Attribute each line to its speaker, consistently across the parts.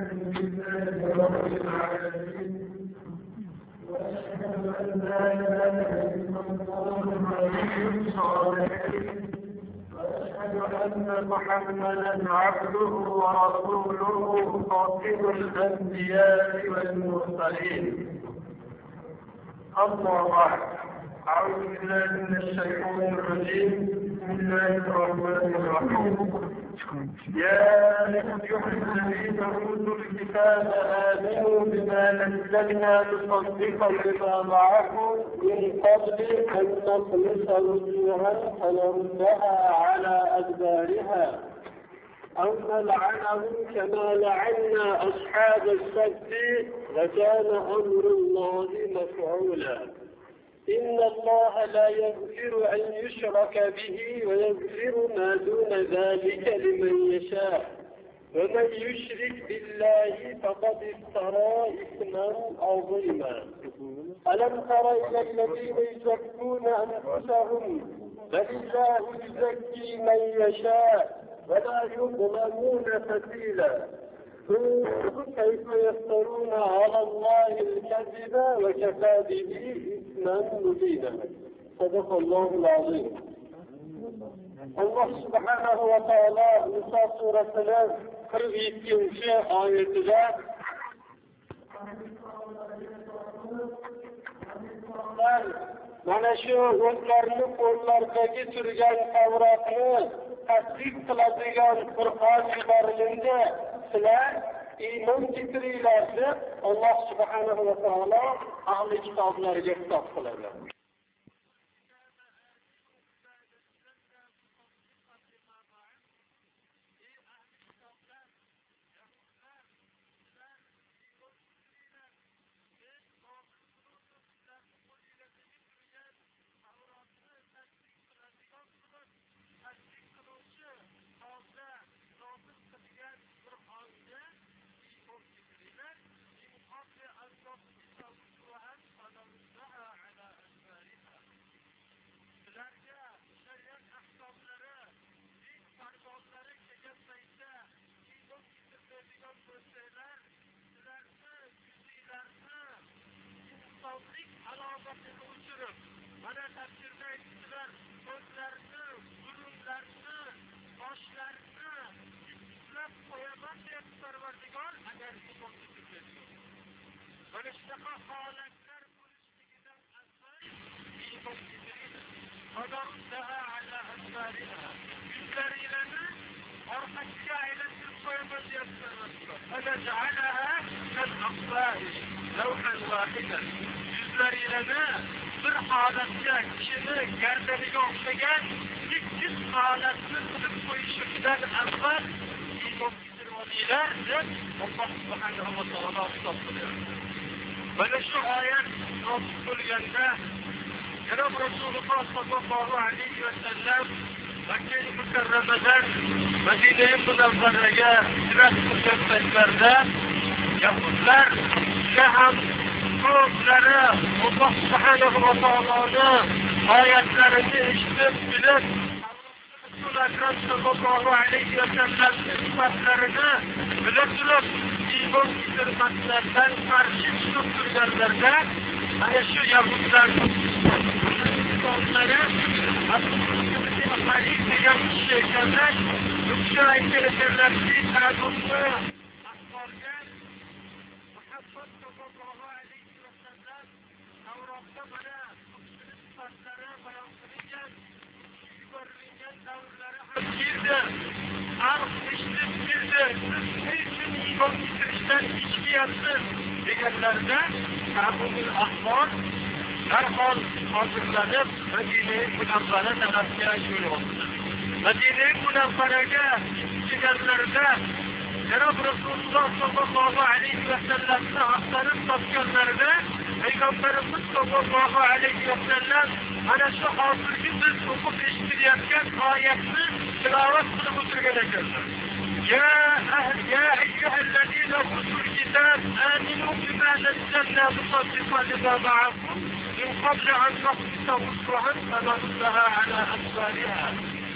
Speaker 1: لله رب العالمين وأشهد أن لا إله إلا الله ولي الصالحين وأشهد أن محمدا عبده ورسوله خاتم الأنبياء والمرسلين. أما بعد، أعوذ بالله من الشيطان الرجيم. بسم الله الرحمن الرحيم. يا أيها الذين أوتوا الكتاب آمنوا بما نزلنا مصدقا لما معكم من قبل أن نطمس وجوها فنردها على أدبارها أو نلعنهم كما لعنا أصحاب السبت وكان أمر الله مفعولا. إن الله لا يغفر أن يشرك به ويغفر ما دون ذلك لمن يشاء ومن يشرك بالله فقد افترى إثما عظيما. ألم تر إلى الذين يزكون أنفسهم بل الله يزكي من يشاء ولا يظلمون فتيلا. كيف يفترون على الله الكذب وكفى به إثما مبينا. صدق الله العظيم. الله سبحانه وتعالى Nisa surasining 47-oyatida mana shu o'zlarini qo'llaridagi turgan Tavrotni tasdiq qiladigan Qur'on yuborildi. Sizlar iymon keltiringlar deb Alloh subhanahu va taolo ahli kitoblarga xitob qiladi. Mana tafsirda aytdilar, ko'zlarni, burunlarni, boshlarni yuklab qo'yaman deb Parvardigor agar iymon keltirsa. Mana shunaqa holatlar bo'lishligidan avval iymon keltiring. Qadamtaha ala asfariha. Yuzlaringlarni orqasiga aylantirib qo'yaman deb Parvardigor. Ana ja'alaha kal-aqfari lawhan wahidan. Yuzlaringlarni bir holatga kishini gardaniga o'xshagan kichik holatni qilib qo'yishdan avval iymon keltirib olinglar deb Alloh subhanahu va taolo xitob qiladi. Mana shu oyat nozil bo'lganda Janob Rasululloh sollallohu alayhi va sallam Makka mukarramadan Madina munawwaraga hijrat qilgan paytlarida yahudlar ham ko'plari Alloh subhanahu va taoloning oyatlarini eshitib bilib Rasululloh sollallohu alayhi va sallamning sifatlarini bilib turib iymon keltirmaslardan qarshi chiqib turganlarda mana shu yahudlarning degan kishi ekanlar, bu kishi aytganlarki ta'zimni deganlarida Abul Ahvor darhol hozirlanib Madina Munawwara tarafga yo'l oldi. Madina Munawwaraga kelganlarida Janob Rasululloh sollallohu alayhi va sallamni axtarib topganlarida Payg'ambarimiz sollallohu alayhi va sallam ana shu hozirgi biz o'qib eshitilayotgan oyatni tilovat qilib o'tirgan ekanlar. يا أيها الذين أوتوا الكتاب آمنوا بما نزلنا مصدقا لما معكم من قبل أن نطمس وجوها فنردها على أدبارها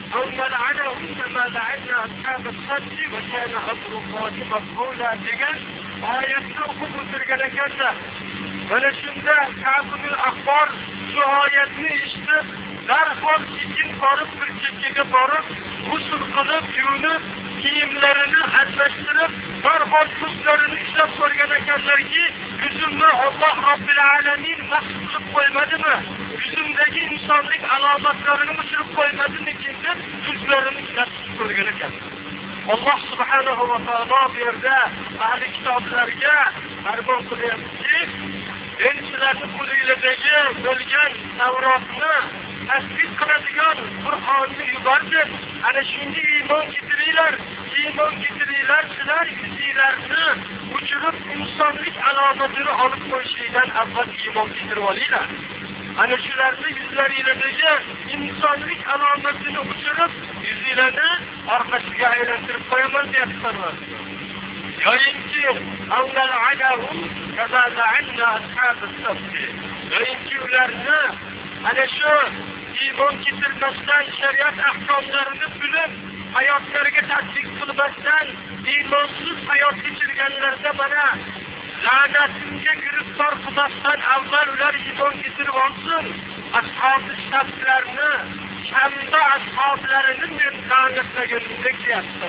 Speaker 1: أو نلعنهم كما لعنا أصحاب السبت وكان أمر الله مفعولا degan oyatni o'qib o'tirgan ekanlar. Mana shunda Ka'b ibn Ahbar shu oyatni eshitib, darhol sekin borib bir chekkaga borib, g'usl qilib, yuvinib, kiyimlarini almashtirib, darhol ko'zlarini ushlab ko'rgan ekanlarki, yuzimni Alloh Robbil Alamin mahv qilib qo'ymadimi? Yuzimdagi insonlik alomatlarini o'chirib qo'ymadimi deb ko'zlarini ushlab ko'rgan ekanlar. Alloh subhanahu va taolo bu yerda ahli kitoblarga farmon qilyapti. Sizlarning qo'linglardagi bo'lgan Tavrotni tasdiq qiladigan Qur'onni yubordim. Ana shunga iymon keltiringlar. Iymon keltiringlar, sizlar yuzinglarni o'chirib insonlik alomatini olib qo'yishingdan avval iymon keltirib olinglar. Ana shularni yuzlaringlardagi insonlik alomatini o'chirib, yuzinglarni orqasiga aylantirib qo'yaman deyapti Parvardigor. Yo'inki avval adahum kaza la'anna ashab as-sabt. Yo'inki ularni ana shu iymon keltirmasdan shariat ahkomlarini bilib hayotlariga tatbiq qilmasdan iymonsiz hayot kechirganlarda mana la'natimga giriftor qilmasdan avval ular iymon keltirib olsin. Ashab-ı sabtlarni, Shamda ashoblarini men la'natlaganimdek deyapti.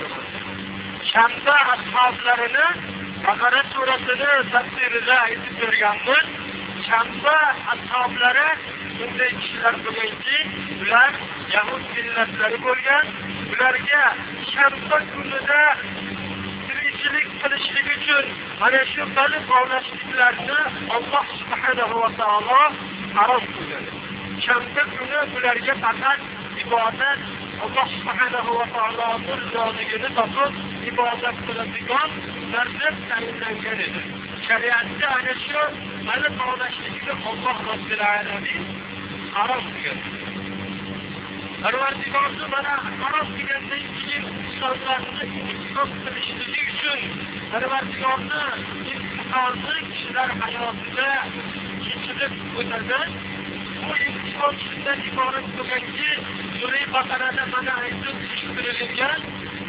Speaker 1: Shamda ashoblarini Baqara surasini tafsirida aytib berganmiz. Shamda ashoblari bunday kishilar bo'lganki, ular Yahud millatlari bo'lgan. Ularga Shamda kunida tirikchilik qilishlik uchun mana shu baliq ovlashliklarni Alloh subhanahu va taolo harom qilgan. Shamda kuni ularga faqat ibodat, Alloh subhanahu va taoloning rizoligini topib ibodat qiladigan narsa tayinlangan edi. Shariatda ana shu baliq ovlashlikni Alloh Robbil Alamin harom qilgan. Parvardigorni mana harom qilgandan keyin insonlarni isrof qilishligi uchun Parvardigorni imtihonni kishilar hayotida kechirib o'tadi. Bu imtihon shundan iborat bo'lganki, Sura Baqarada mana aytib tushuntirilgan.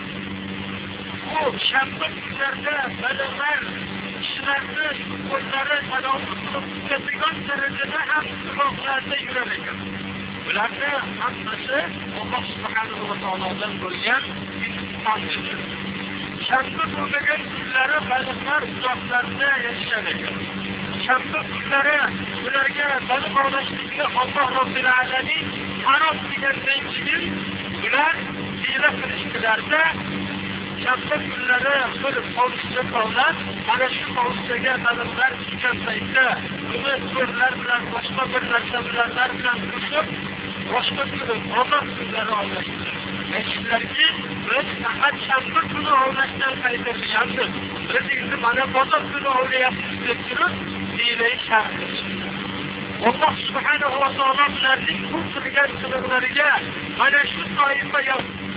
Speaker 1: Bu shanba kunlarda baliqlar kishilarni qo'llari tanovul qilib tutadigan darajada ham gunohlarda yurar ekan. Bularni hammasi Alloh subhanahu va taolodan bo'lgan imtihondir. Shanba bo'lmagan kunlari baliqlar uzoqlarda yashar ekan. Shanba kunlari ularga baliq ovlashlikni Alloh Robbil Alamin harom qilgandan keyin ular hiyla qilishdilarda shanba kunlari bir hovuzcha qolib, mana shu hovuzchaga baliqlar tushgan paytda uni ko'rlar bilan boshqa bir narsa bilan qo'shib boshqa kuni odob kunlari ovlashdi. Aytdilarki, biz faqat shanba kuni ovlashdan qaytarilganmiz. Biz endi mana bozor kuni ovlayapmiz deb turib, hiyla shart qilishdi. Alloh subhanahu va taolo ularning bu qilgan qiliqlariga mana shu toifa